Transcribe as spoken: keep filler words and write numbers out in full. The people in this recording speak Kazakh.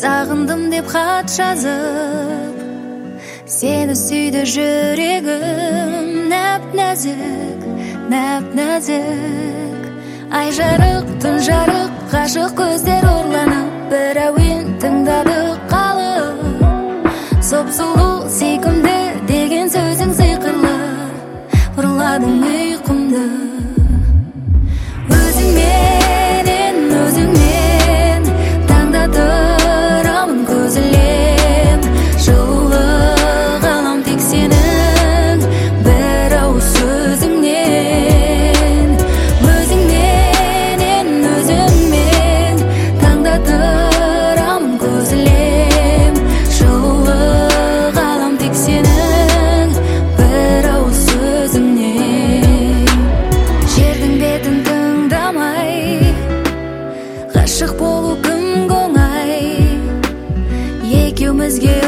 Сағындым деп хат жазып, сені сүйді жүрегім. Нәп-нәзік, нәп-нәзік. Ай жарық, түн жарық, ғашық көздер орланып, бір әуен тыңдадық қалып. Соп-сұлу сүйкімді деген сөзің сиқырлы, ұрладың ұйқымды. Өзіңменен, өзіңмен таңда тұрамын көз ілем. Жылулық алам тек сенің бір ауыз сөзіңнен. Өзіңменен, өзіңмен таңда тұрамын көз ілем. Жылулық алам тек сенің бір ауыз сөзіңнен. Жердің бетін тыңдамай, ғашық болу кімге оңай, екеумізге